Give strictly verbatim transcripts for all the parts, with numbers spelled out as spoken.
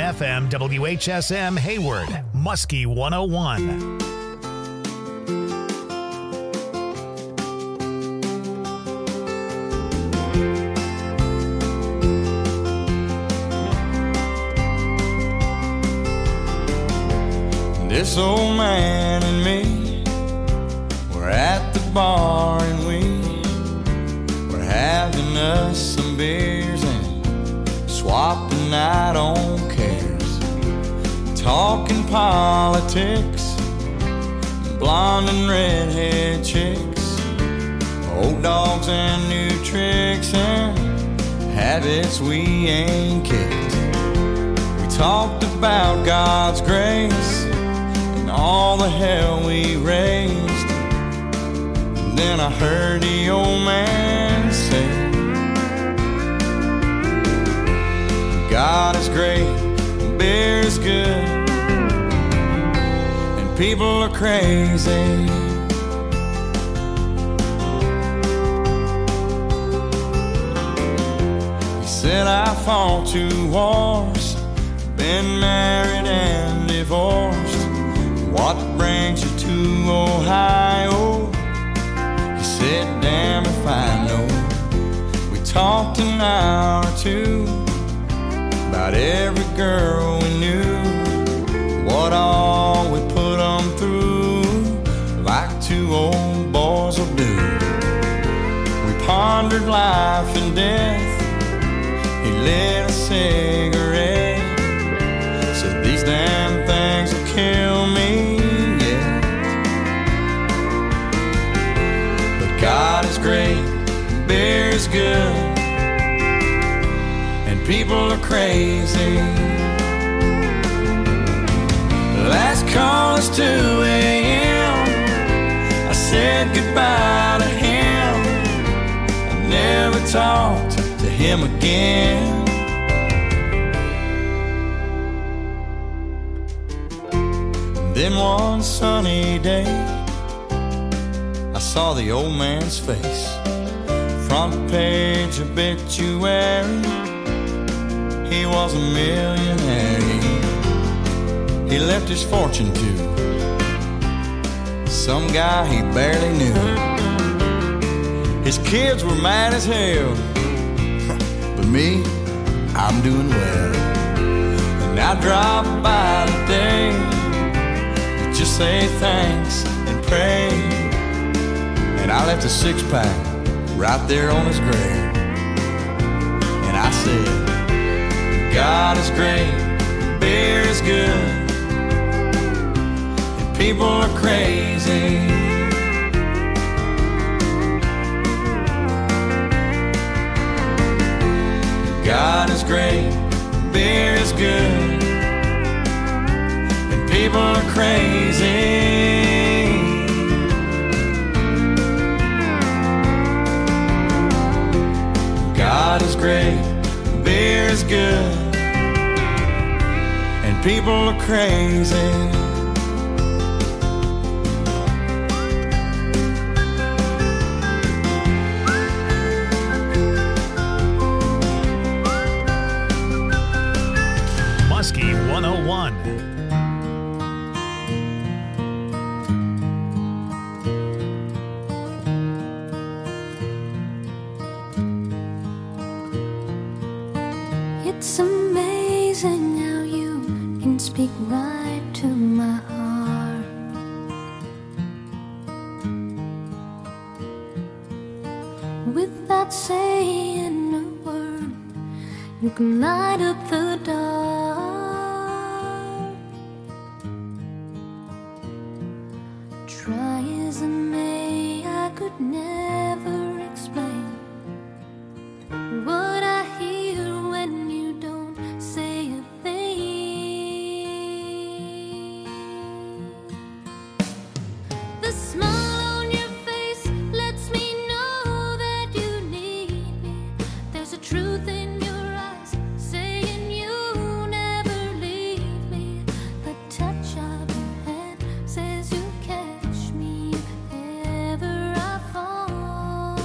F M W H S M Hayward, Muskie one oh one. This old man and me, we're at the bar and we, we're having us some beers and swapping out on cares, talking politics, blonde and redhead chicks, old dogs and new tricks and habits we ain't kicked. We talked about God's grace, all the hell we raised. And then I heard the old man say, God is great, beer is good, and people are crazy. He said I fought two wars, been married and divorced. What brings you to Ohio? He said, damn if I know. We talked an hour or two about every girl we knew, what all we put them through, like two old boys will do. We pondered life and death. He lit a cigarette, said these damn things will kill me. God is great, beer is good, and people are crazy. Last call is two a.m. I said goodbye to him. I never talked to him again. Then one sunny day, I saw the old man's face, front page obituary. He was a millionaire. He, he left his fortune to some guy he barely knew. His kids were mad as hell, but me, I'm doing well. And I dropped by today to just say thanks and pray. And I left a six-pack right there on his grave. And I said, God is great, beer is good, and people are crazy. God is great, beer is good, and people are crazy. God is great, beer is good, and people are crazy. Muskie one oh one. It's amazing how you can speak right to my heart. Without saying a word, you can light up the dark. Try as I may, I could never explain what I hear when you don't say a thing. The smile on your face lets me know that you need me. There's a truth in your eyes saying you never leave me. The touch of your hand says you catch me if ever I fall.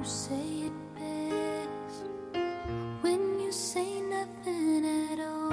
say it best when you say nothing at all.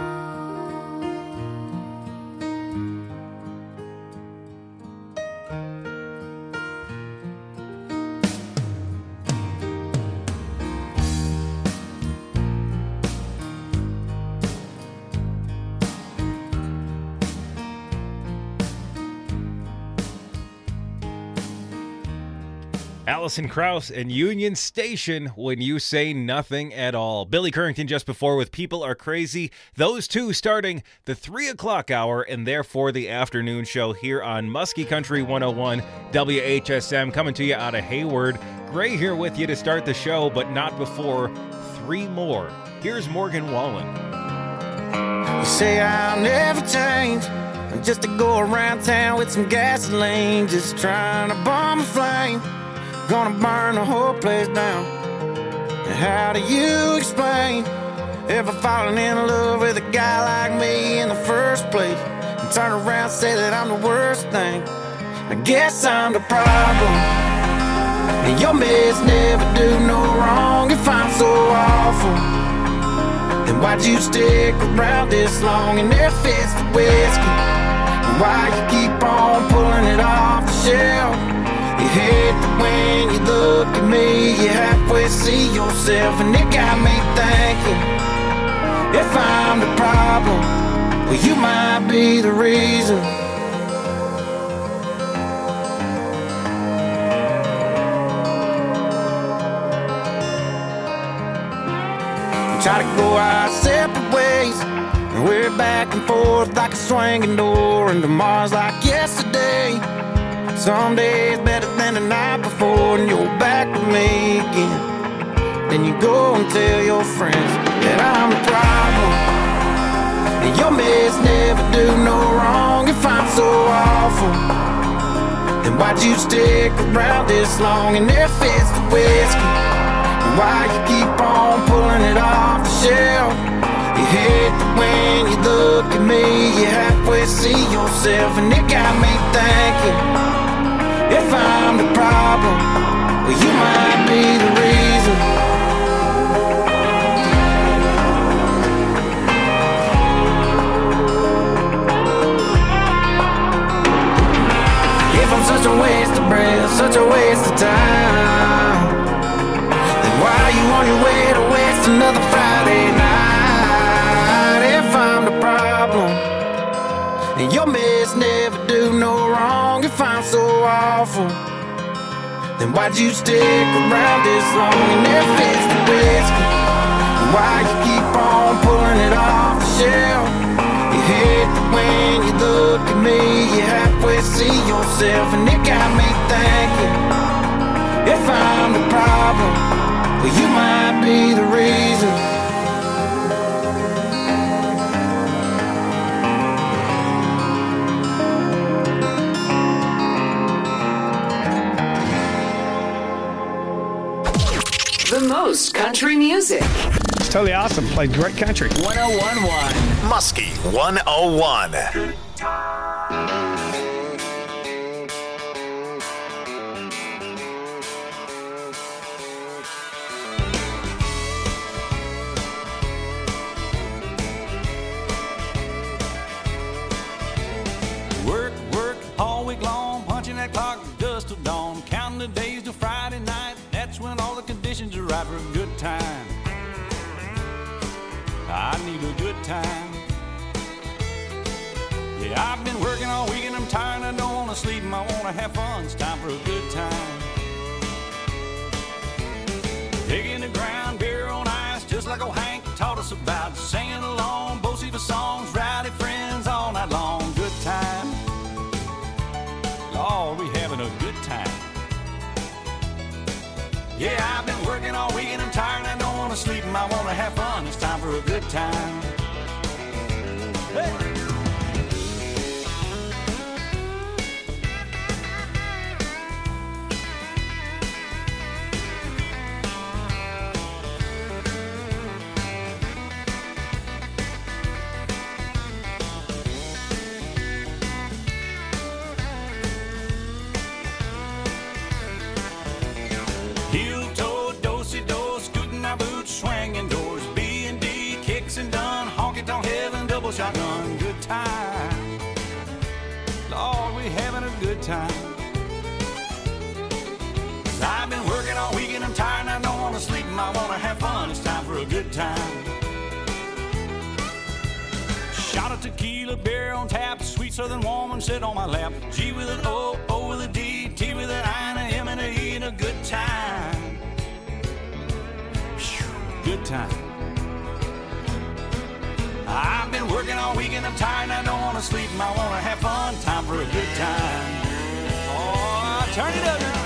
Alison Krauss and Union Station, When You Say Nothing at All. Billy Currington just before with People Are Crazy. Those two starting the three o'clock hour and therefore the afternoon show here on Muskie Country one oh one W H S M, coming to you out of Hayward. Gray here with you to start the show, but not before three more. Here's Morgan Wallen. You say I'll never change, just to go around town with some gasoline, just trying to bomb a flame. Gonna burn the whole place down. And how do you explain ever falling in love with a guy like me in the first place, and turn around and say that I'm the worst thing? I guess I'm the problem, and your meds never do no wrong. If I'm so awful, then why'd you stick around this long? And there fits the whiskey, and why you keep on pulling it off the shelf? You hate that when you look at me, you halfway see yourself, and it got me thinking, if I'm the problem, well, you might be the reason. We try to go our separate ways, and we're back and forth like a swinging door, and tomorrow's like yesterday. Some days better than the night before, and you're back with me again. Then you go and tell your friends that I'm the problem, and your meds never do no wrong. If I'm so awful, then why'd you stick around this long? And there fits the whiskey, and why you keep on pulling it off the shelf? You hate that when you look at me, you halfway see yourself, and it got me thinking, if I'm the problem, well, you might be the reason. If I'm such a waste of breath, such a waste of time, then why are you on your way to waste another Friday night? If I'm the problem, and your meds never do no wrong. If I'm so awful, then why'd you stick around this long? And there fits the whiskey, and why you keep on pulling it off the shelf? You hate that when you look at me, you halfway see yourself, and it got me thinking, if I'm the problem, well, you might be the reason. The most country music. It's totally awesome. Played great country. one oh one point one Muskie one oh one. Work, work all week long, punching that clock dust till dawn, counting the days till Friday night. That's when all the conditions are right for a good time. I need a good time. Yeah, I've been working all week and I'm tired. I don't want to sleep and I want to have fun. It's time for a good time. Digging the ground, beer on ice, just like old Hank taught us about. Singing along, both of songs, rowdy friends all night long. Good time. Lord, we having a good time. Yeah, I've been working all week and I'm tired. I don't want to sleep and I want to have fun. It's time for a good time. Hey! Heel toe full shotgun, good time. Lord, we having a good time. I've been working all week and I'm tired and I don't want to sleep and I want to have fun. It's time for a good time. Shot of tequila, beer on tap, sweet southern woman sit on my lap. G with an O, O with a D, T with an I and a M and a E and a good time. Whew, good time. I've been working all week and I'm tired and I don't want to sleep and I want to have fun. Time for a good time. Oh, turn it up now.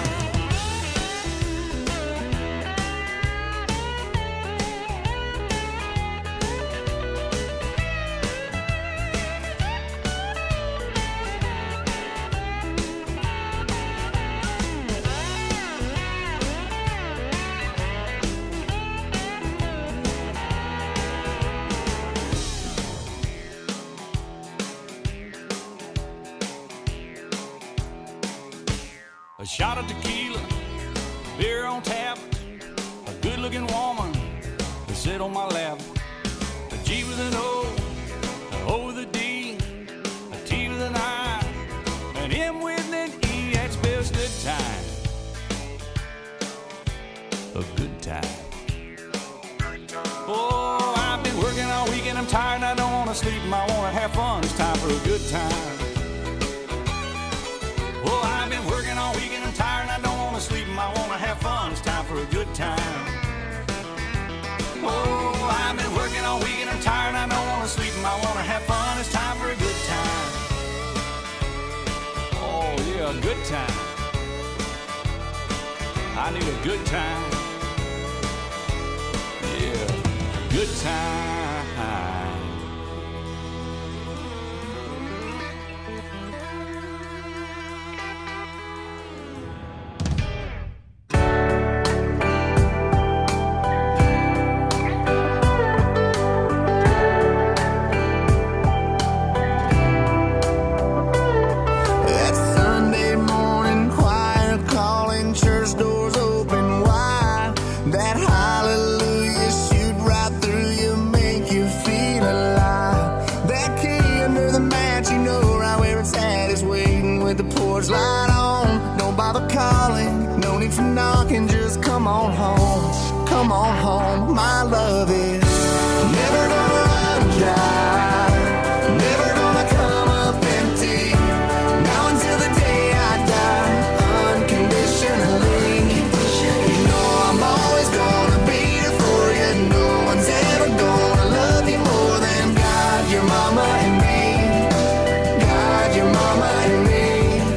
A shot of tequila, beer on tap, a good-looking woman to sit on my lap. A G with an O, a O with a D, a T with an I, an M with an E, that spells good time. A good time. Oh, I've been working all week and I'm tired and I don't want to sleep and I want to have fun. It's time for a good time. Oh, I've been working all week and I'm tired and I don't want to sleep and I want to have fun. It's time for a good time. Oh, I've been working all week and I'm tired and I don't want to sleep and I want to have fun. It's time for a good time. Oh, yeah, a good time. I need a good time. Yeah, good time. Light on, don't bother calling, no need for knocking, just come on home, come on home. My love is never gonna run dry, never gonna come up empty, now until the day I die, unconditionally. You know I'm always gonna be there for you, no one's ever gonna love you more than God, your mama and me, God, your mama and me.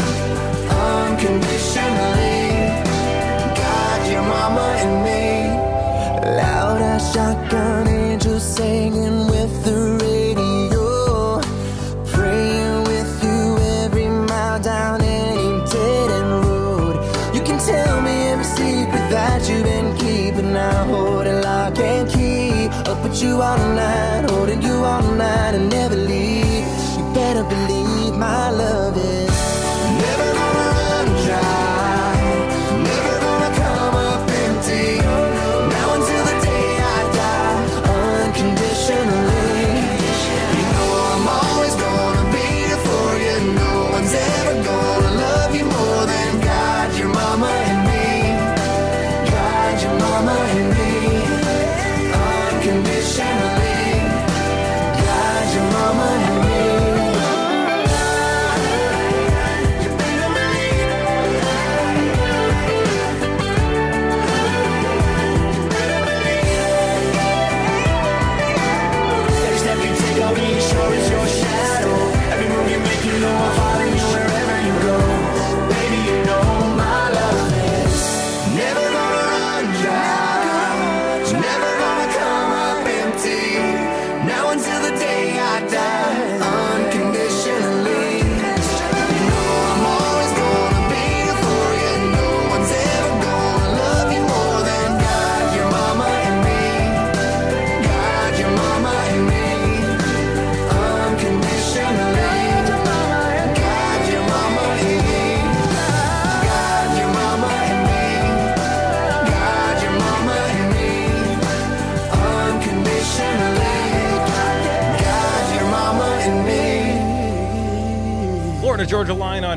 Unconditionally, God, your mama and me. Loud as shotgun angels singing with the radio, praying with you every mile down any dead end road. You can tell me every secret that you've been keeping. I hold it lock and key, up with you all night, holding you all night and never leave. You better believe my love is never gonna run dry, never gonna come up empty, now until the day I die, unconditionally. You know I'm always gonna be there for you, no one's ever gonna love you more than God, your mama and me, God, your mama and me, unconditionally, God, your mama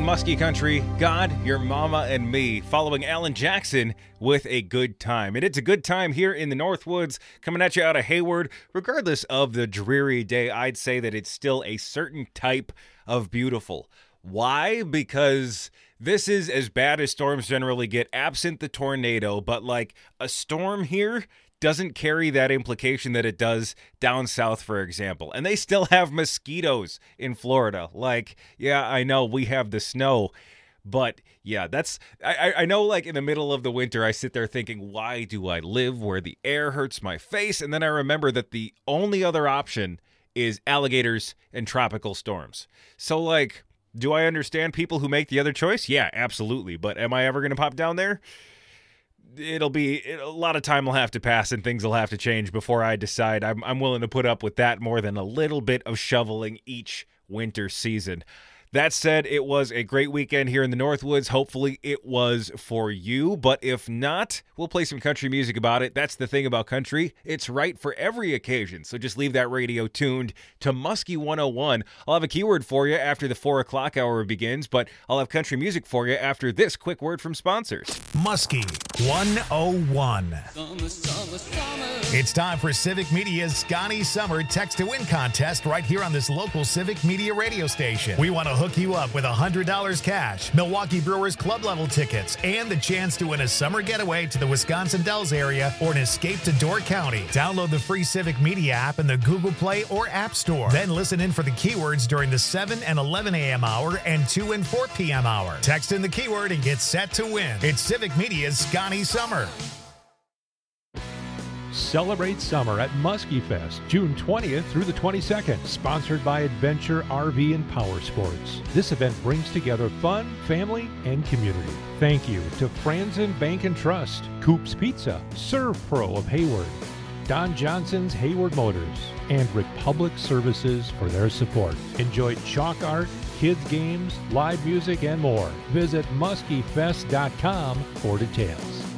on Muskie Country, God, Your Mama, and Me, following Alan Jackson with A Good Time. And it's a good time here in the Northwoods, coming at you out of Hayward. Regardless of the dreary day, I'd say that it's still a certain type of beautiful. Why? Because this is as bad as storms generally get, absent the tornado, but like a storm here doesn't carry that implication that it does down south, for example. And they still have mosquitoes in Florida. Like, yeah, I know we have the snow, but yeah, that's, I, I know like in the middle of the winter, I sit there thinking, why do I live where the air hurts my face? And then I remember that the only other option is alligators and tropical storms. So like, do I understand people who make the other choice? Yeah, absolutely. But am I ever going to pop down there? It'll be a lot of time will have to pass and things will have to change before I decide I'm I'm willing to put up with that more than a little bit of shoveling each winter season. That said, it was a great weekend here in the Northwoods. Hopefully it was for you, but if not, we'll play some country music about it. That's the thing about country. It's right for every occasion, so just leave that radio tuned to Muskie one oh one. I'll have a keyword for you after the four o'clock hour begins, but I'll have country music for you after this quick word from sponsors. Muskie one oh one. Summer, summer, summer. It's time for Civic Media's Scotty Summer Text to Win contest right here on this local Civic Media radio station. We want to hook you up with one hundred dollars cash, Milwaukee Brewers club level tickets, and the chance to win a summer getaway to the Wisconsin Dells area or an escape to Door County. Download the free Civic Media app in the Google Play or App Store. Then listen in for the keywords during the seven and eleven a.m. hour and two and four p.m. hour. Text in the keyword and get set to win. It's Civic Media's Scotty Summer. Celebrate summer at Muskie Fest, June twentieth through the twenty-second, sponsored by Adventure R V and Power Sports. This event brings together fun, family, and community. Thank you to Franzen Bank and Trust, Coop's Pizza, Serve Pro of Hayward, Don Johnson's Hayward Motors, and Republic Services for their support. Enjoy chalk art, kids games, live music, and more. Visit muskie fest dot com for details.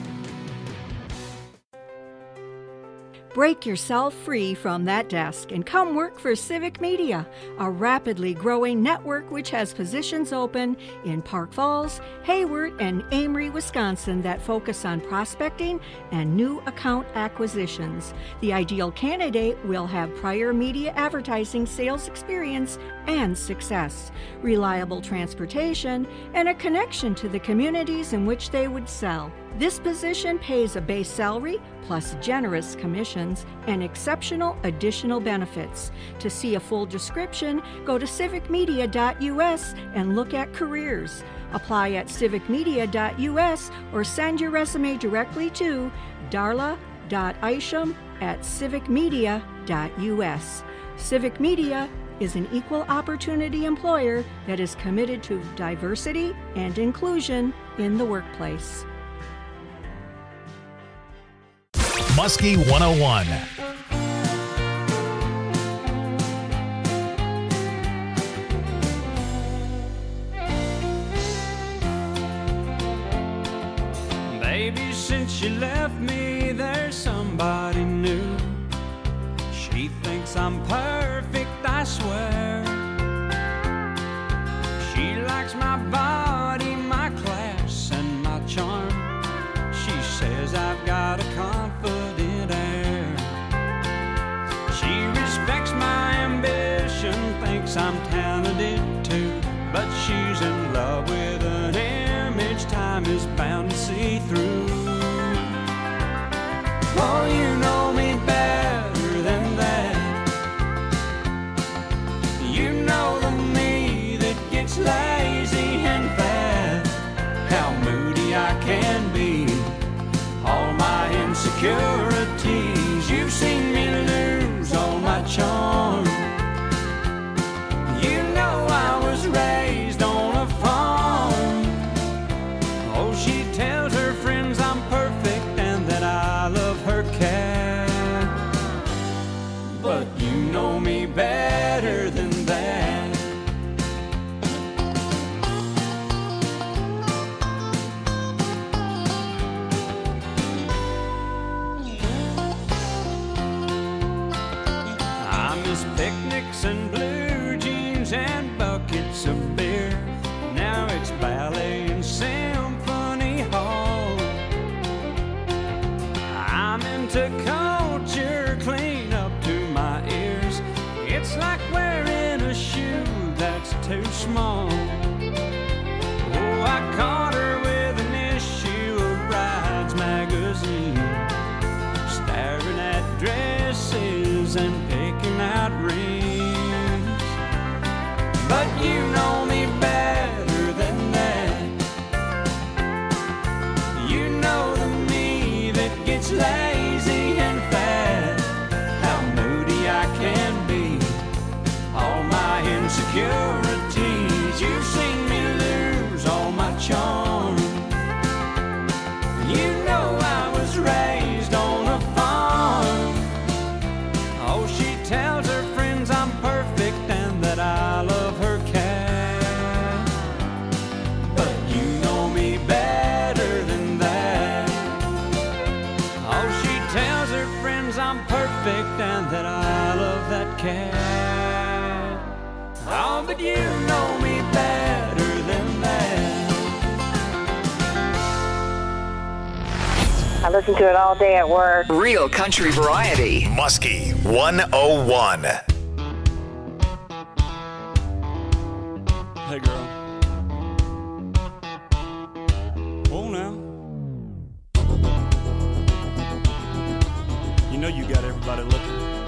Break yourself free from that desk and come work for Civic Media, a rapidly growing network which has positions open in Park Falls, Hayward, and Amory, Wisconsin that focus on prospecting and new account acquisitions. The ideal candidate will have prior media advertising sales experience and success, reliable transportation, and a connection to the communities in which they would sell. This position pays a base salary plus generous commissions and exceptional additional benefits. To see a full description, go to civic media dot u s and look at careers. Apply at civic media dot u s or send your resume directly to darla dot isham at civic media dot u s. Civic Media is an equal opportunity employer that is committed to diversity and inclusion in the workplace. Muskie one oh one. Baby, since you left me, there's somebody new. She thinks I'm perfect, I swear. She likes my body, my class, and my charm. She says I've got a confident air. She respects my ambition, thinks I'm talented too, but she's in love with an image time is bound to see through. Oh, you know me better than that. You know the me that gets lazy and fat, how moody I can be, all my insecurities. You've seen me lose all my charm. You know I was raised on a farm. Oh, she tells her friends I'm perfect and that I love her cat. But you know me better than that. lazy and fat, how moody I can be. All my insecurities, you've seen me lose all my charm. You know I was raised on a farm. Oh, she tells her friends I'm perfect and that I love her cat. But you know me better than that. Oh, she tells her friends I'm perfect and that I love that cat. Oh, but you know me better than that. I listen to it all day at work. Real country variety. Muskie one oh one. Hey, girl. Oh, now. You know you got everybody looking.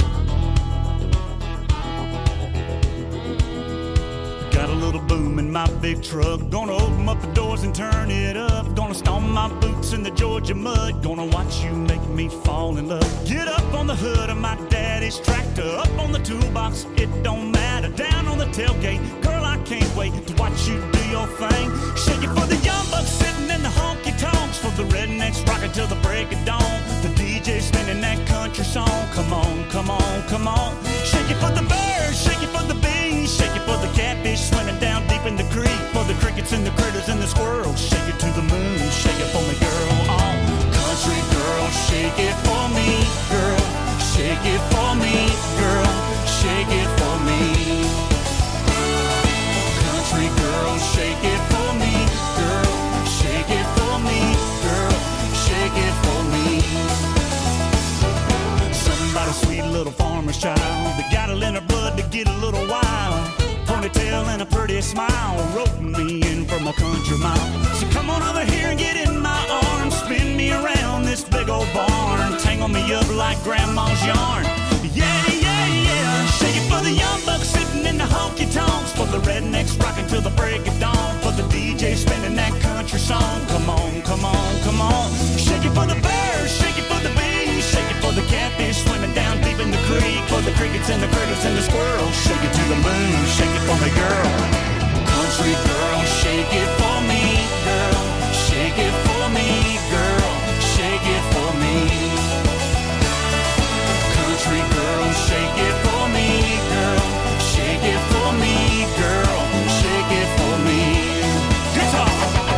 Got a little boom in my big truck. Gonna open up the doors and turn it up. Gonna stomp my boots in the Georgia mud. Gonna watch you make me fall in love. Get up on the hood of my daddy's tractor. Up on the toolbox, it don't matter. Down on the tailgate, girl, I can't wait to watch you do your thing. Shake it for the young bucks sitting in the honky-tonks. For the rednecks rocking till the break of dawn. The D J spinning that country song. Come on, come on, come on. Shake it for the birds, shake it for the bees. Shake it for the catfish swimming down deep in the creek. For the crickets and the critters and the squirrels. Shake it to the moon, shake it for me, girl. Oh, country girl, shake it for me, girl. Shake it for me, girl. Shake it for me. Country girl, shake it for me, girl. Shake it for me, girl. Shake it for me. Somebody sweet little farmer's child that got it in her blood to get a little wild. Ponytail and a pretty smile, roping me in from a country mile. So come on over here and get in my arms, spin me around this big old barn, tangle me up like grandma's yarn. Yeah, yeah, yeah. Shake it for the young bucks sitting in the honky-tonks. For the rednecks rocking till the break of dawn. For the D J spinning that country song. Come on, come on, come on. Shake it for the birds, shake it for the bees. Shake it for the catfish swimming down deep in the creek. For the crickets and the critters and the squirrels. Shake it to the moon, shake it for me, girl. Country girl, shake it for me, girl. Shake it for me, girl. Shake it for me. Country girl, shake it for me, girl. Shake it for me, girl. Shake it for me. Guitar.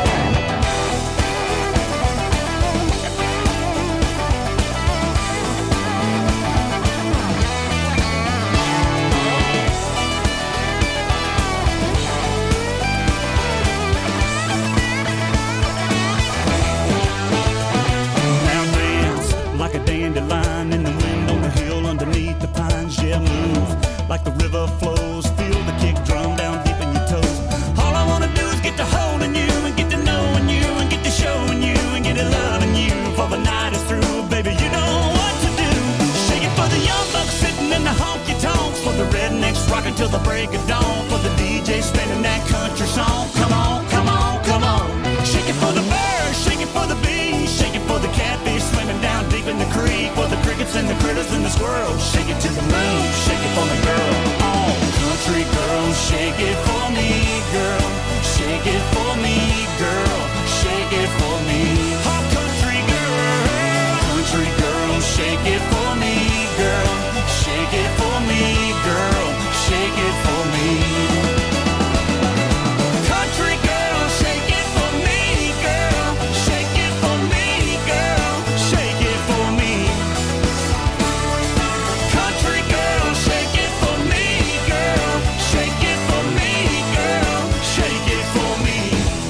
Like a dandelion in the wind on the hill underneath the pines. Yeah, move like the river flows. Feel the kick drum down deep in your toes. All I wanna do is get to holding you and get to knowing you and get to showing you and get to loving you. For the night is through, baby, you know what to do. Shake it for the young bucks sitting in the honky-tonks. For the rednecks rocking till the break of dawn. For the D J spinning that country song. Come on, come on, come on. Shake it for the birds, shake it for the bees. Shake it for the catfish swimming down deep in the creek. For the crickets and the critters and the squirrels. Shake it to the moon, shake it for me, girl. Oh, country girl, shake it for me, girl. Shake it for me, girl. Shake it for me. Oh, country girl. Country girl, shake it for me, girl. Shake it for me, girl. Shake it for me. Country girl, shake it for me, girl. Shake it for me, girl. Shake it for me. Country girl, shake it for me, girl. Shake it for me, girl. Shake it for me.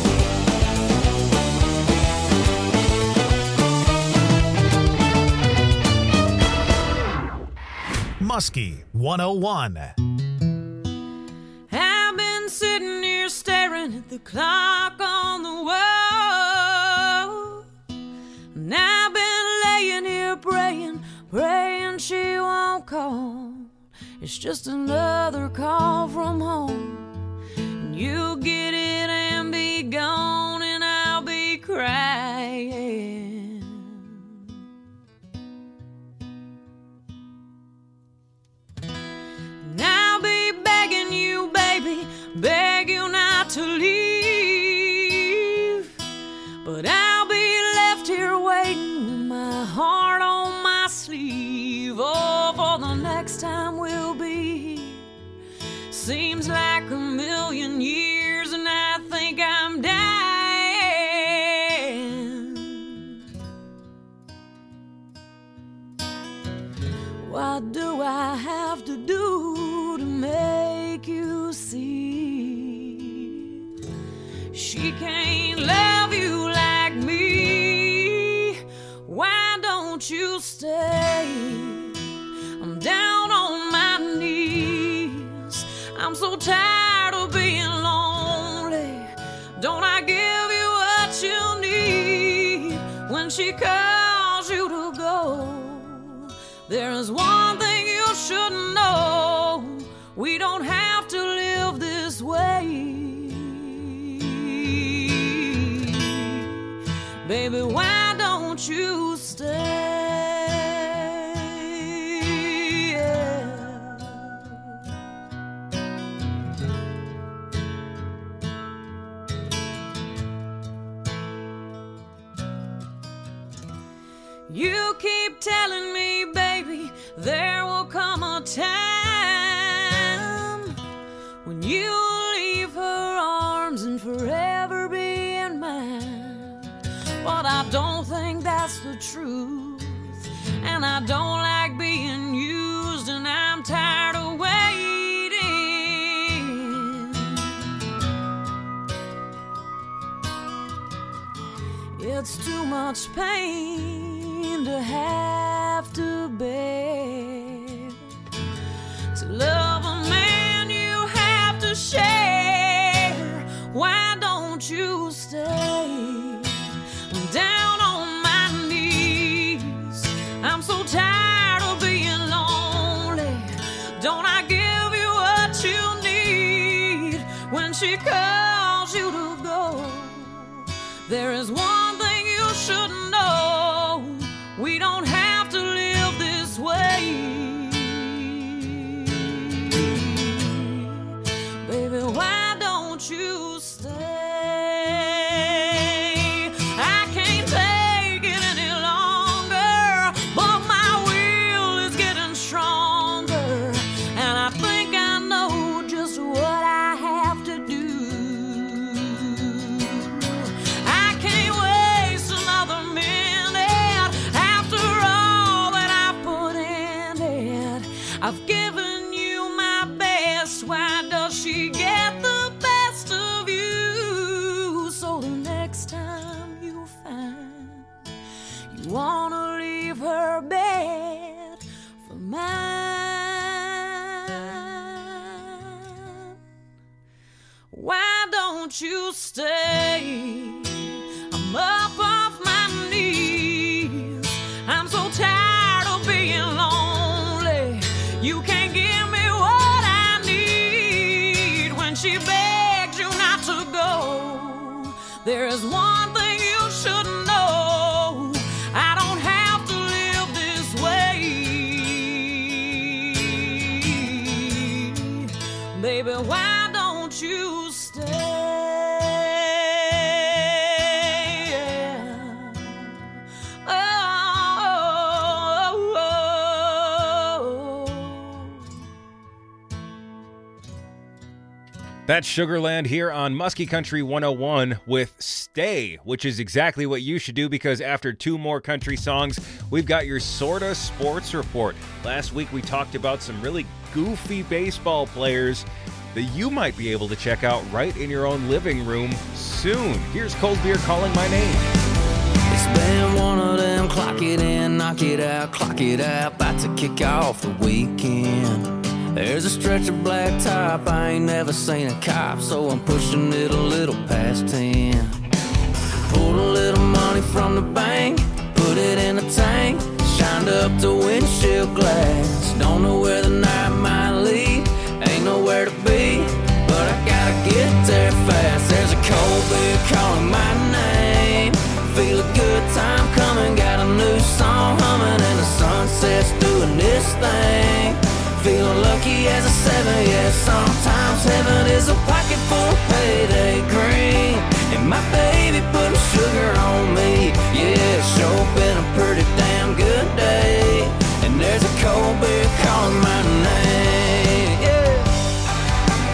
Muskie one oh one. I've been sitting here staring at the clock on the wall, and I've been laying here praying, praying she won't call. It's just another call from home, and you'll get it and be gone, and I'll be crying. Seems like a million years and I think I'm dying. What do I have to do to make you see? She can't love you like me. Why don't you stay? I'm down on my knees. I'm so tired of being lonely. Don't I give you what you need when she calls you to go? There is one thing you should know. We don't have to live this way. Baby, why don't you stay? You keep telling me, baby, there will come a time when you'll leave her arms and forever be in mine. But I don't think that's the truth, and I don't like being used, and I'm tired of waiting. It's too much pain to have to bear. To love a man you have to share. Why don't you stay? I'm down on my knees. I'm so tired of being lonely. Don't I give you what you need when she calls you to go? There is one thing you should know. We don't have to live this way. Baby, why don't you stay? I can't take it any longer, but my will is getting stronger, and I think I know just what I have to do. I can't waste another minute after all that I put in it. I've given you my best. Why does she get the best of you? So the next time you find you wanna leave her bed for mine, why don't you stay? I'm up off my knees. I'm so tired of being lonely. You can't give me what I need when she begs you not to go. There is one thing you should know. I don't have to live this way. Baby, why don't you stay? That's Sugarland here on Muskie Country one oh one with Stay, which is exactly what you should do, because after two more country songs, we've got your Sorta Sports Report. Last week we talked about some really goofy baseball players that you might be able to check out right in your own living room soon. Here's Cold Beer Calling My Name. It's been one of them clock it in, knock it out, clock it out, about to kick off the weekend. There's a stretch of black top, I ain't never seen a cop, so I'm pushing it a little past ten. Pulled a little money from the bank, put it in a tank, shined up the windshield glass. Don't know where the night might lead, ain't nowhere to be, but I gotta get there fast. There's a cold beer calling my name, feel a good time coming, got a new song humming, and the sunset's doing this thing. Feeling lucky as a seven, yeah, sometimes heaven is a pocket full of payday green. And my baby putting sugar on me, yeah, it's sure been a pretty damn good day. And there's a cold beer calling my name, yeah.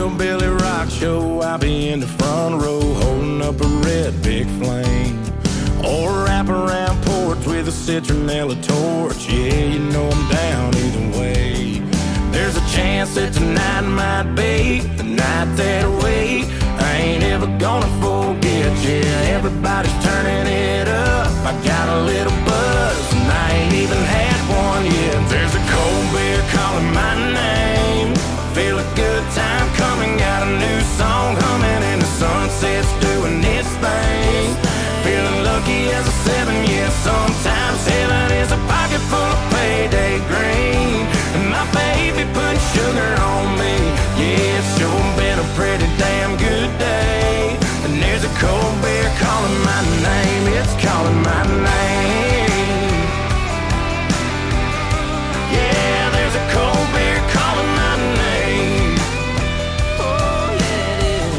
hillbilly rock show, I'll be in the front row holding up a red big flame. Or wrap around porch with a citronella torch. Yeah, you know I'm down either way. There's a chance that tonight might be the night that I wait. I ain't ever gonna forget. Yeah, everybody's turning it up. I got a little buzz and I ain't even had one yet. There's a cold beer calling my name. Feel a good time coming, got a new song humming, and the sunset's doing its thing. Feeling lucky as a seven, yeah, sometimes heaven is a pocket full of payday green. And my baby put sugar on me, yeah, it's sure been a pretty damn good day. And there's a cold beer calling my name, it's calling my name. Yeah, there's a cold beer calling my name. Oh, yeah, it is.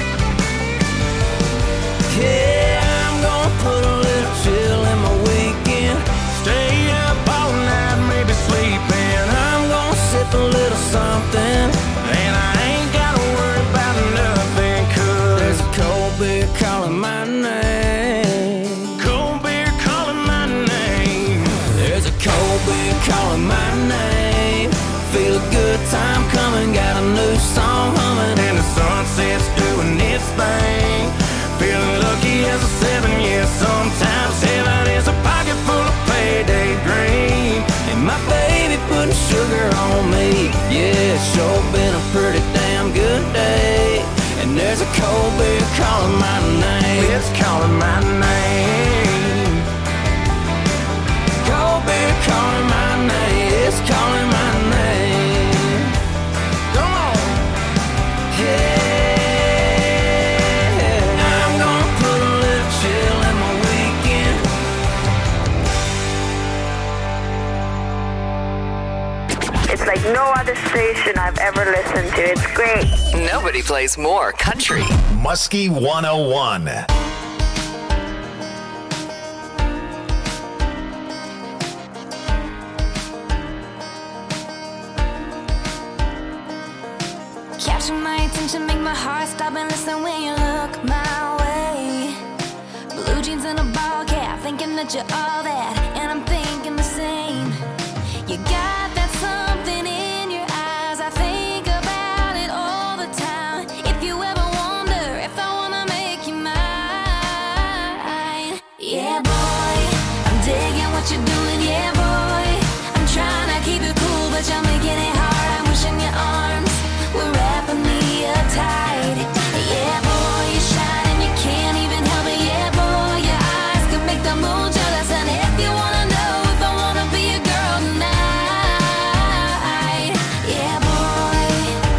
Yeah, I'm gonna put a little chill in my weekend. Stay up all night, maybe sleeping. I'm gonna sip a little something, and I ain't gotta worry about nothing, 'cause there's a cold beer calling my name. Cold beer calling my name. There's a cold beer calling my name. Feel a good time coming, got a new song humming, and the sunset's doing its thing. Feeling lucky as a seven, yeah, sometimes heaven is a pocket full of payday green. And my baby putting sugar on me, yeah, it's sure been a pretty damn good day. And there's a cold beer calling my name, it's calling my name. Cold beer calling my name, it's calling my name. Come on, yeah. I'm gonna put a little chill in my weekend. It's like no other station I've ever listened to. It's great. Nobody plays more country. Muskie one oh one. Capture my attention, make my heart stop and listen when you look my way. Blue jeans and a ball cap, thinking that you're all that, and I'm thinking the same. You got that something in your eyes, I think about it all the time. If you ever wonder if I wanna make you mine, yeah boy, I'm digging what you're doing, yeah boy. I'm trying to keep it cool, but you're making it hard. I'm wishing your arms were wrapping me up tight. Yeah boy, you shine and you can't even help it. Yeah boy, your eyes can make the moon jealous. And if you wanna know if I wanna be a girl tonight, yeah boy.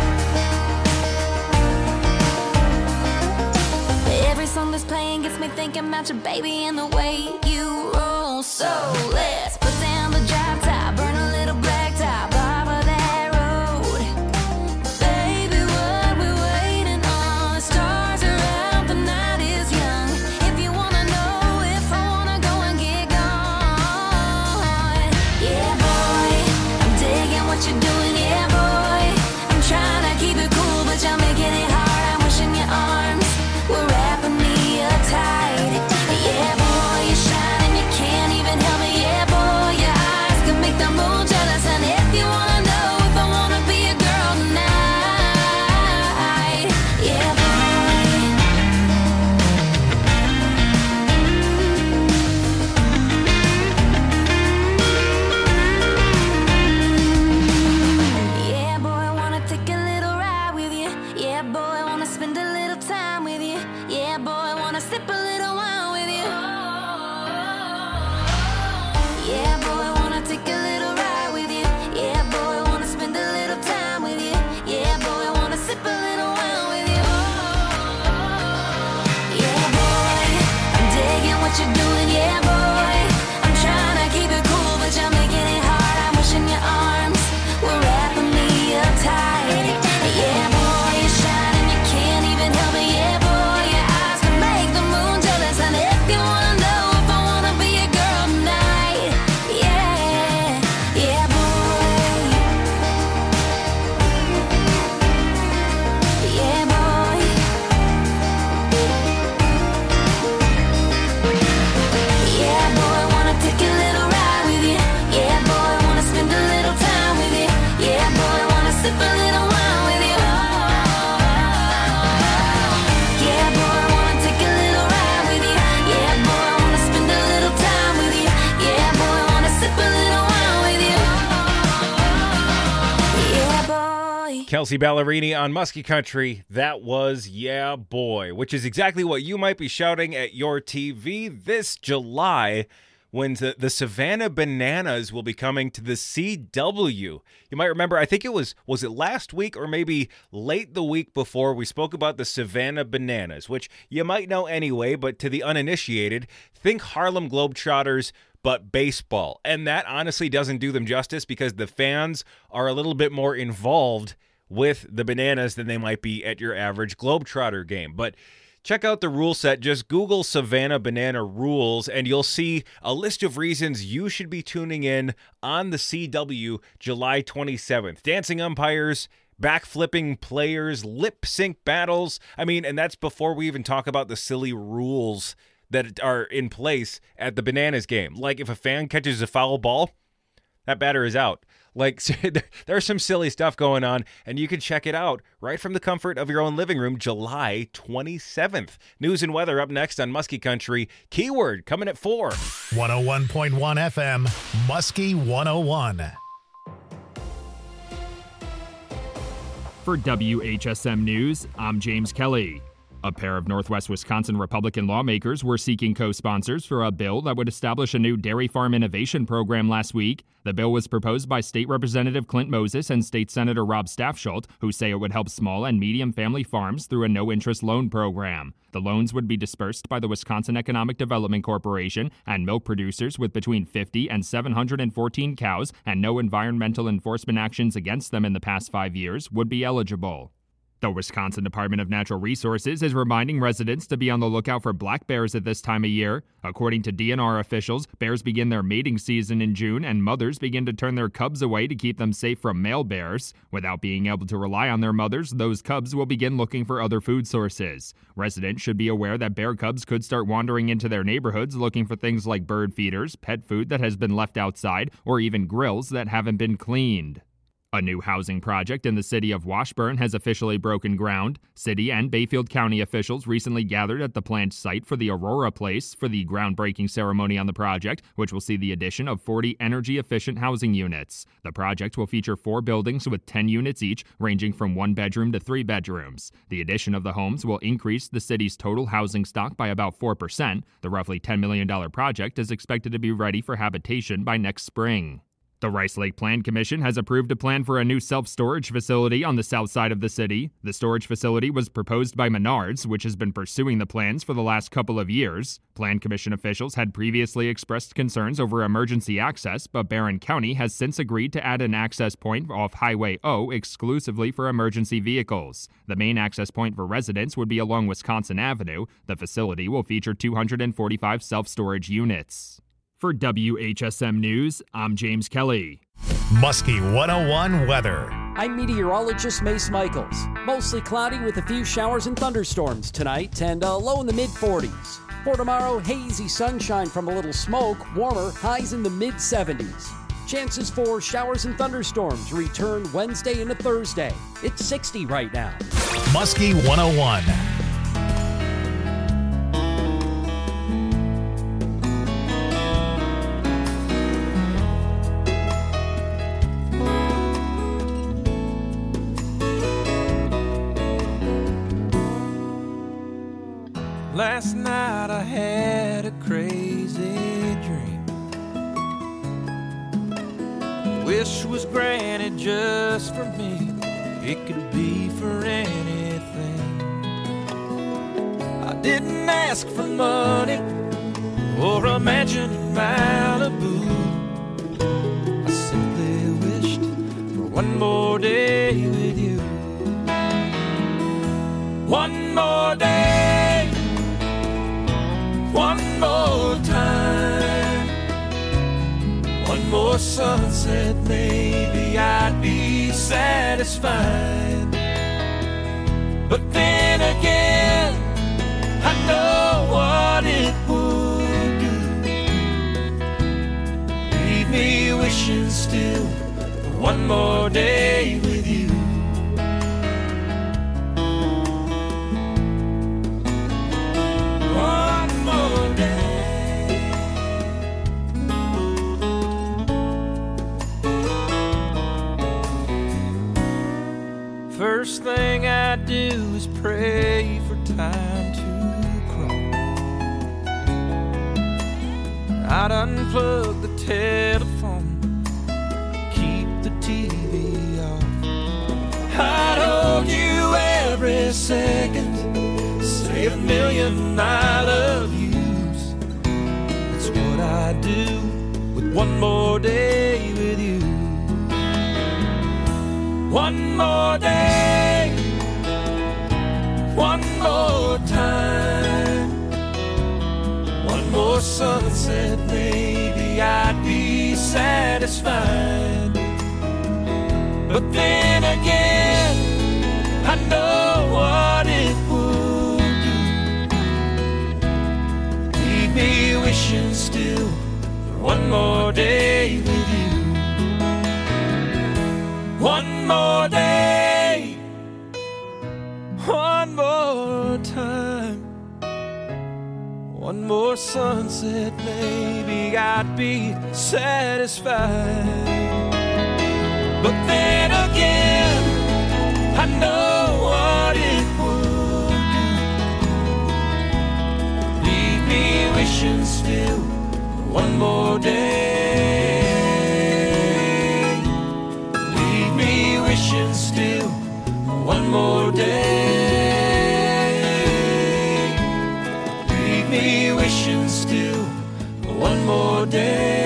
Every song that's playing gets me thinking about your baby and the way you roll. So let's put down the drop top, burn a little black top off of that road. Baby, what we waiting on? The stars are out, the night is young. If you wanna know if I wanna go and get gone, yeah boy, I'm digging what you're doing, yeah boy. I'm trying to keep it cool, but you're making it hard. I'm wishing your arms were wrapping me up tight. Yeah boy, you shine and you can't even help it. Yeah boy, Kelsey Ballerini on Muskie Country. That was Yeah Boy, which is exactly what you might be shouting at your T V this July when the, the Savannah Bananas will be coming to the C W. You might remember, I think it was, was it last week or maybe late the week before, we spoke about the Savannah Bananas, which you might know anyway, but to the uninitiated, think Harlem Globetrotters, but baseball. And that honestly doesn't do them justice because the fans are a little bit more involved with the Bananas than they might be at your average Globetrotter game. But check out the rule set. Just Google Savannah Banana rules, and you'll see a list of reasons you should be tuning in on the C W July twenty-seventh. Dancing umpires, backflipping players, lip sync battles. I mean, and that's before we even talk about the silly rules that are in place at the Bananas game. Like if a fan catches a foul ball, that batter is out. Like, there's some silly stuff going on, and you can check it out right from the comfort of your own living room July twenty-seventh. News and weather up next on Muskie Country. Keyword coming at four. one oh one point one F M, Muskie one oh one. For W H S M News, I'm James Kelly. A pair of Northwest Wisconsin Republican lawmakers were seeking co-sponsors for a bill that would establish a new dairy farm innovation program last week. The bill was proposed by State Representative Clint Moses and State Senator Rob Staffschulte, who say it would help small and medium family farms through a no-interest loan program. The loans would be dispersed by the Wisconsin Economic Development Corporation, and milk producers with between fifty and seven hundred fourteen cows and no environmental enforcement actions against them in the past five years would be eligible. The Wisconsin Department of Natural Resources is reminding residents to be on the lookout for black bears at this time of year. According to D N R officials, bears begin their mating season in June, and mothers begin to turn their cubs away to keep them safe from male bears. Without being able to rely on their mothers, those cubs will begin looking for other food sources. Residents should be aware that bear cubs could start wandering into their neighborhoods looking for things like bird feeders, pet food that has been left outside, or even grills that haven't been cleaned. A new housing project in the city of Washburn has officially broken ground. City and Bayfield County officials recently gathered at the planned site for the Aurora Place for the groundbreaking ceremony on the project, which will see the addition of forty energy-efficient housing units. The project will feature four buildings with ten units each, ranging from one bedroom to three bedrooms. The addition of the homes will increase the city's total housing stock by about four percent. The roughly ten million dollars project is expected to be ready for habitation by next spring. The Rice Lake Plan Commission has approved a plan for a new self-storage facility on the south side of the city. The storage facility was proposed by Menards, which has been pursuing the plans for the last couple of years. Plan Commission officials had previously expressed concerns over emergency access, but Barron County has since agreed to add an access point off Highway O exclusively for emergency vehicles. The main access point for residents would be along Wisconsin Avenue. The facility will feature two hundred forty-five self-storage units. For W H S M News, I'm James Kelly. Muskie one oh one weather. I'm meteorologist Mace Michaels. Mostly cloudy with a few showers and thunderstorms tonight and a low in the mid forties. For tomorrow, hazy sunshine from a little smoke, warmer, highs in the mid seventies. Chances for showers and thunderstorms return Wednesday into Thursday. It's sixty right now. Muskie one oh one. Last night I had a crazy dream. Wish was granted just for me. It could be for anything. I didn't ask for money or a mansion in Malibu. I simply wished for one more day with you. One more day, one more time, one more sunset, maybe I'd be satisfied. But then again, I know what it would do. Leave me wishing still for one more day with you. first thing I do is pray for time to crawl. I'd unplug the telephone, keep the T V off. I'd hold you every second, say a million I love yous. That's what I do with one more day with you. One more day, one more time, one more sunset, maybe I'd be satisfied. But then again, I know what it would do. Leave me wishing still for one more day with you. One more day, one more time, one more sunset, maybe I'd be satisfied. But then again, I know what it would do. Leave me wishing still for one more day. Leave me wishing still for one more day. Leave me wishing still for one more day.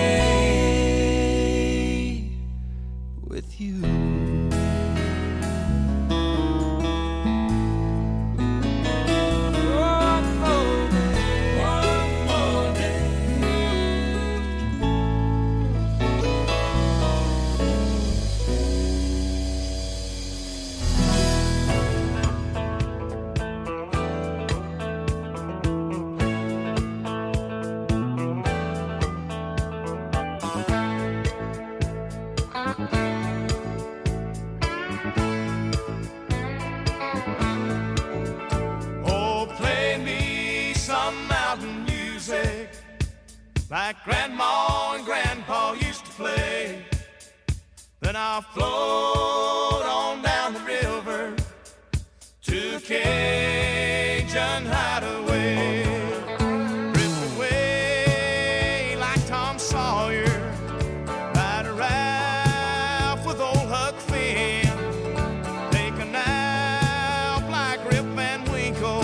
Like Grandma and Grandpa used to play. Then I'll float on down the river to a Cajun hideaway. Drift away like Tom Sawyer, ride a raft with old Huck Finn. Take a nap like Rip Van Winkle,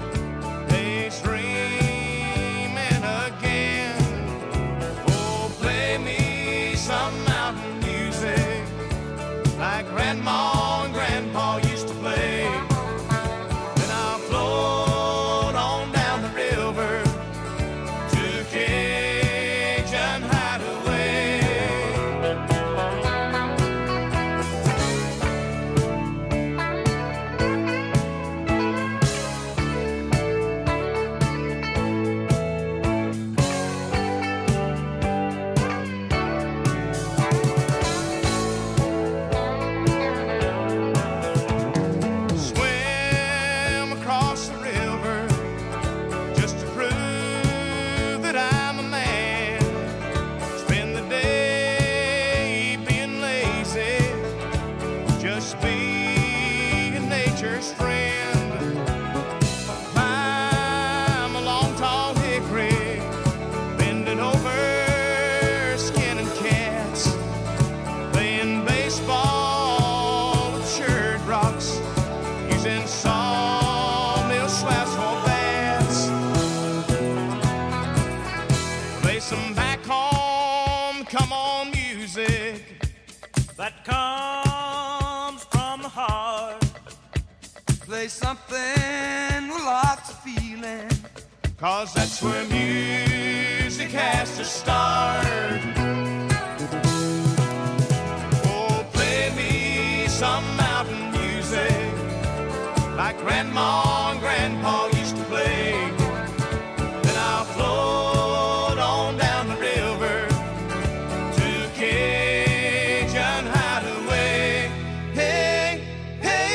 daydreaming again. Some mountain music like Grandma and Grandpa used to play. Then I'll float on down the river to Cajun hideaway. That comes from the heart. Play something with lots of feeling, 'cause that's where music has to start. Oh, play me some mountain music like Grandma and Grandpa used to play. Then I'll float on down the river to Cajun hideaway. Hey, hey.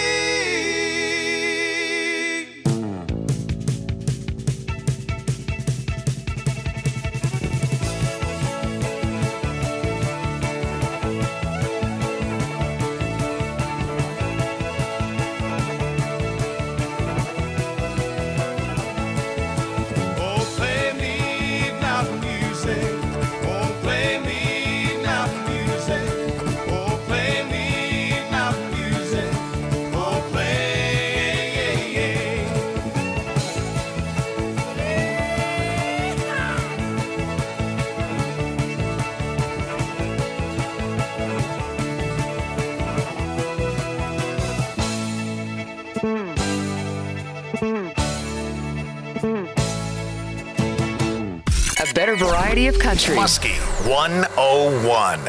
better variety of country. Muskie one oh one.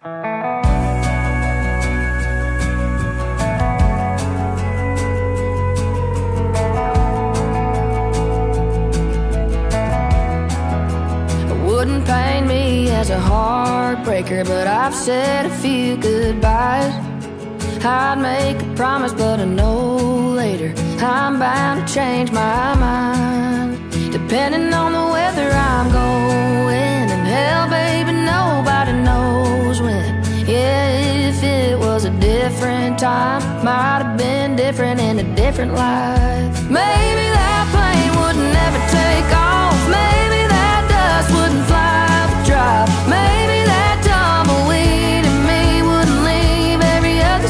Wouldn't paint me as a heartbreaker, but I've said a few goodbyes. I'd make a promise, but I know later I'm bound to change my mind. Depending on the weather I'm going, and hell, baby, nobody knows when. Yeah, if it was a different time, might have been different in a different life. Maybe that plane would never take off. Maybe that dust wouldn't fly the drop. Maybe that tumbleweed in me wouldn't leave every other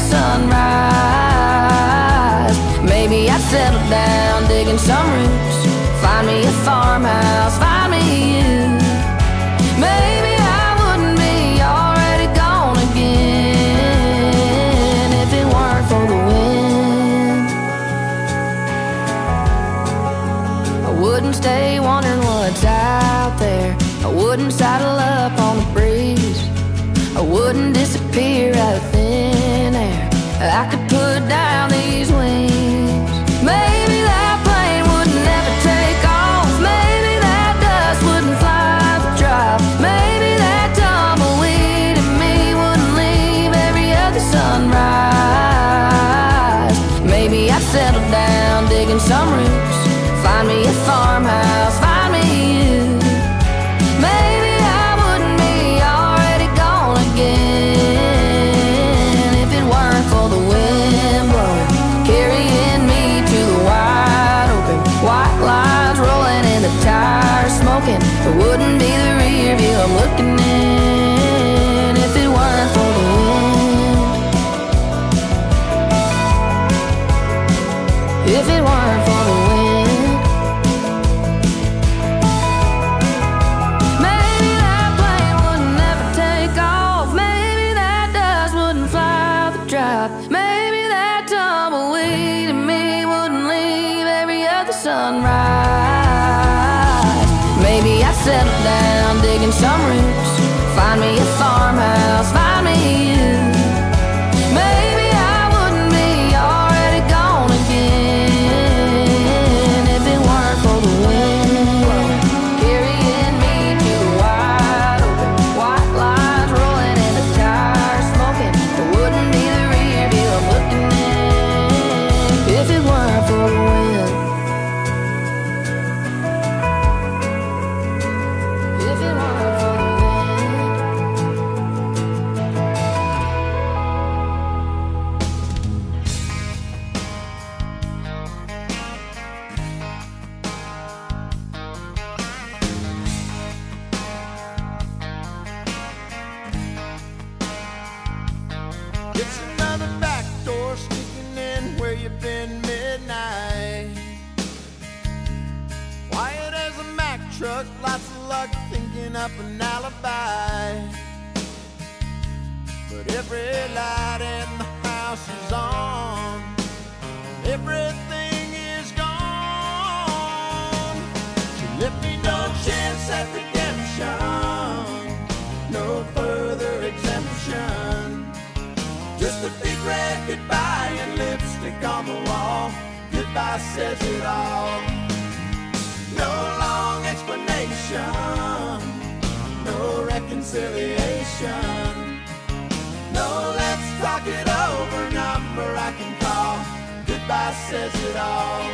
sunrise. Maybe I'd settle down digging some roots, find me a farmhouse, find me you. Maybe I wouldn't be already gone again if it weren't for the wind. I wouldn't stay wondering what's out there. I wouldn't saddle up on the breeze. I wouldn't disappear out of thin air. I could put down these wings. Maybe that plane would never take off. Maybe that dust wouldn't fly the drop. Maybe that tumbleweed in me wouldn't leave every other sunrise. Maybe I'd settle down digging some roots, find me a farmhouse, find me you. Maybe I wouldn't be already gone again if it weren't for the wind blowing, carrying me to the wide open. White lines rolling and the tires smoking. It wouldn't be the rear view I'm looking in if it weren't for the wind. If it weren't for the wind. Maybe that plane would never take off. Maybe that dust wouldn't fly the drop. Maybe that tumbleweed in me wouldn't leave every other sunrise. Maybe I'd settle down digging some roots, find me a farmhouse, find me you. Maybe I wouldn't be already gone again if it weren't for the wind carrying me to the wide open. White lines rolling and the tires smoking. It wouldn't be the rear view I'm looking in if it weren't for the wind. If it weren't for the It's another back door sneaking in where you've been midnight. Quiet as a Mack truck, lots of luck thinking up an alibi. But every light in the house is on. Everything is gone. She left me no chance at redemption, no further exemption. Just a big red goodbye and lipstick on the wall. Goodbye says it all. No long explanation, no reconciliation. No, let's talk it over, number I can call. Goodbye says it all.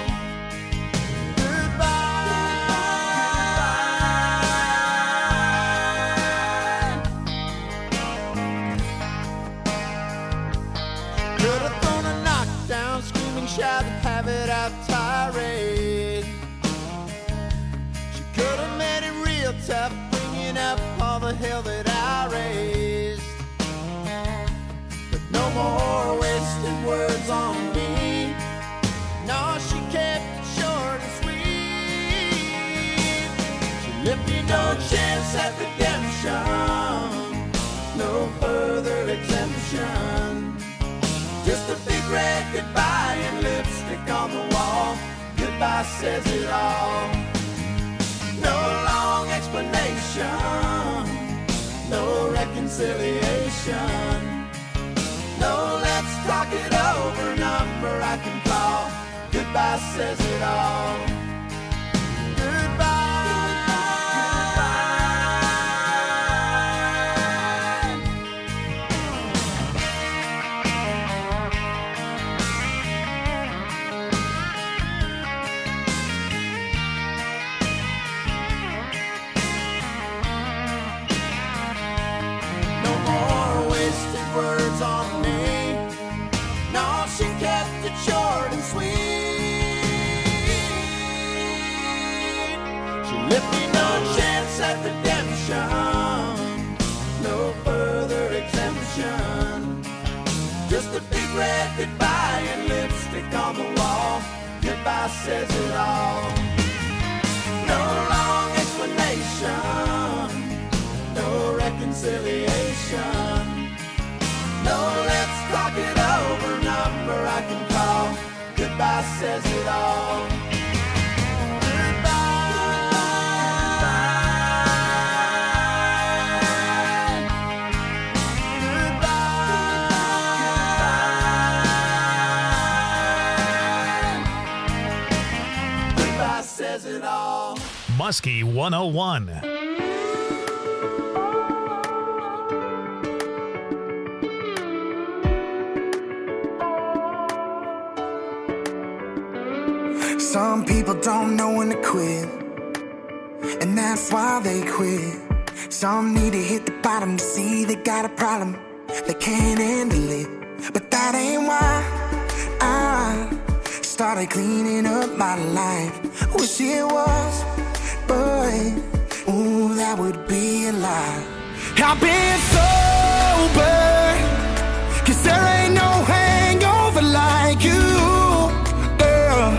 Shout and have it out tirade. She could have made it real tough, bringing up all the hell that I raised. But no more wasted words on me. No, she kept it short and sweet. She left me no chance at redemption, no further exemption. Just a big red goodbye and lipstick on the wall. Goodbye says it all. No long explanation. no reconciliation. No, let's talk it over, number I can call. Goodbye says it all. Words on me. No, she kept it short and sweet. She left me no chance at redemption, no further exemption. Just a big red goodbye and lipstick on the wall. Goodbye says it all. No long explanation, no reconciliation. No, let's talk it over, number I can call. Goodbye says it all. Goodbye. Goodbye says it all. Muskie one oh one. Some people don't know when to quit, and that's why they quit. Some need to hit the bottom to see they got a problem, they can't handle it. But that ain't why I started cleaning up my life. Wish it was, but ooh, that would be a lie. I've been sober, 'cause there ain't no hangover like you, girl.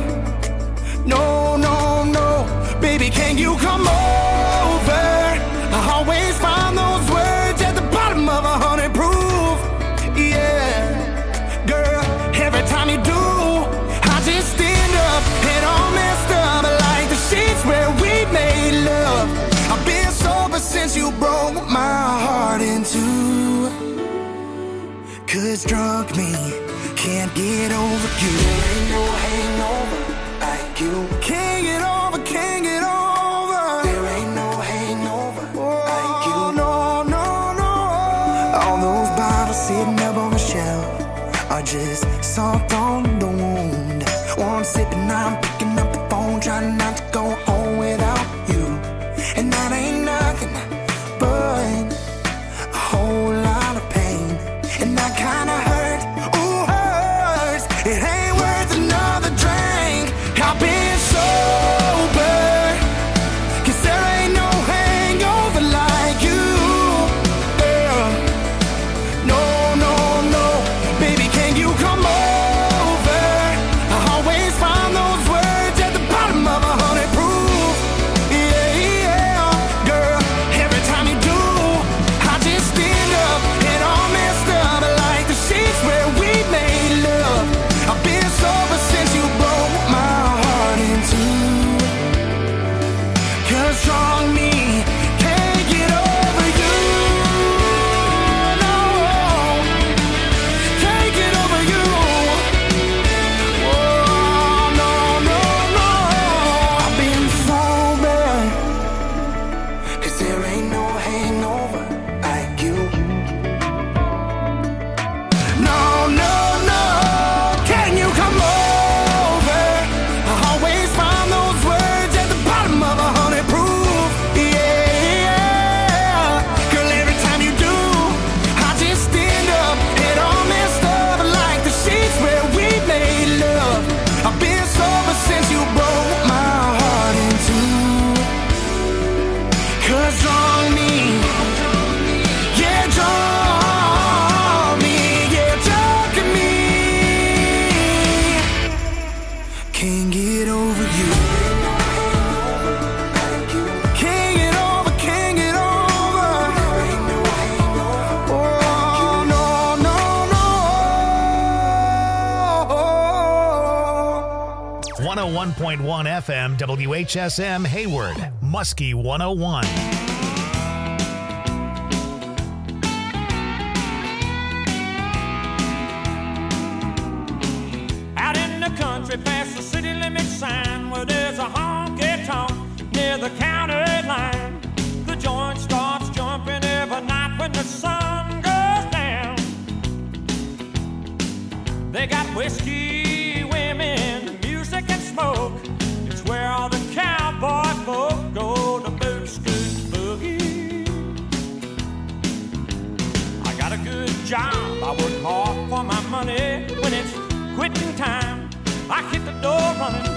No, no, no, baby, can you come over? I always find those words at the bottom of a hundred proof. Yeah, girl, every time you do, I just stand up and all messed up like the sheets where we made love. I've been sober since you broke my heart in two. 'Cause drunk me can't get over you. There ain't no hangover. You can't get over, can't get over. There ain't no hangover oh, like you. No, no, no. All those bottles sitting up on the shelf are just salt on the wound. One sip and I'm picking up the phone, trying not to go home without you. And that ain't nothing but a whole lot of pain. And that kinda hurt, ooh, hurts. It ain't worth another drink. I've been sober, 'cause there ain't no hangover like you, girl. No, no, no, baby, can you come over? I always find those words at the bottom of a hundred proof. Yeah, yeah, girl, every time you do, I just stand up and all messed up like the sheets where we made love. I've been sober since you broke my Cause strong me can't get over you. No, can't get over you. Oh, no, no, no. I've been sober, 'cause there ain't no hangover like you. No, no, no. Can you come over? I always find those words at the bottom of a hundred proof. Yeah, girl, every time you do, I just stand up and all messed up like the sheets where we made love. I've been sober since you broke my heart in two. 'Cause drunk me, yeah, drunk me, yeah, drunk me, can't get over you. Can't get over, can't get over. Oh, no, no, no. one oh one point one F M W H S M Hayward, Muskie one oh one. past the city limit sign where there's a honky-tonk near the county line. The joint starts jumping every night when the sun goes down. They got whiskey, women, music, and smoke. It's where all the cowboy folk go to boot, scoot, boogie. I got a good job, I work hard for my money. When it's quitting time, I hit the door running.